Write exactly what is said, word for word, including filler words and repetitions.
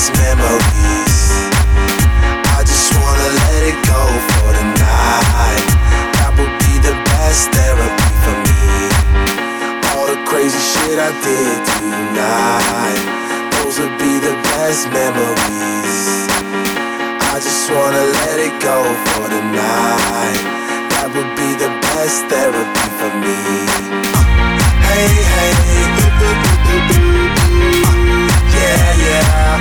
best memories. I just wanna let it go for the night. That would be the best therapy for me. All the crazy shit I did tonight, those would be the best memories. I just wanna let it go for the night. That would be the best therapy for me. Hey, hey, uh, yeah, yeah.